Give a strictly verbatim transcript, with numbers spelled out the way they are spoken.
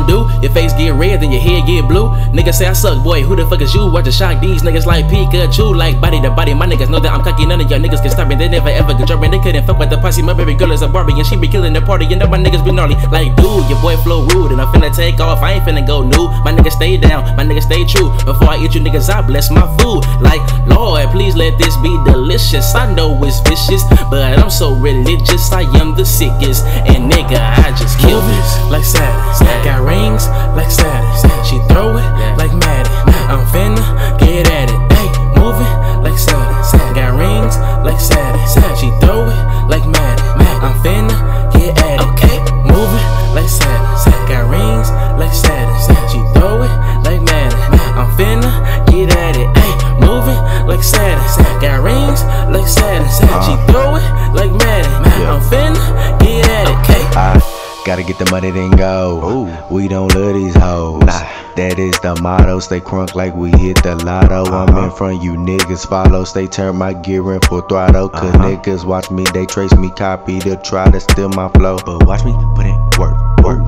do? Your face get red, then your head get blue. Niggas say I suck, boy, who the fuck is you? Watch the shock these niggas like Pikachu. Like body to body, my niggas know that I'm cocky. None of y'all niggas can stop me, they never ever get dropping. They couldn't fuck with the posse, my baby girl is a Barbie, and she be killing the party, and know my niggas be gnarly. Like dude, your boy flow rude, and I'm finna take off, I ain't finna go new. My niggas stay down, my niggas stay true. Before I eat you niggas, I bless my food. Like, Lord, please let this be delicious. I know it's vicious, but I'm so religious, I am the sickest. And nigga, I just kill this like Saturn. Got rings like Saturn. She throw it like Madden. I'm finna get at it. Hey, moving like Saturn. Got rings like Saturn. She throw it like Madden. I'm finna get at it. Okay, moving like Saturn. Got rings like Saturn. She throw it like Madden. I'm finna get at it. Hey, moving like Saturn. Got rings like Saturn. She throw it like Madden. I'm finna get at it. Okay. I gotta get the money, then go. Ooh. We don't love these hoes. Nah. That is the motto. Stay crunk like we hit the lotto. Uh-huh. I'm in front, you niggas follow. Stay turn my gear in full throttle. Cause uh-huh. niggas watch me, they trace me, copy to try to steal my flow. But watch me put in work, work.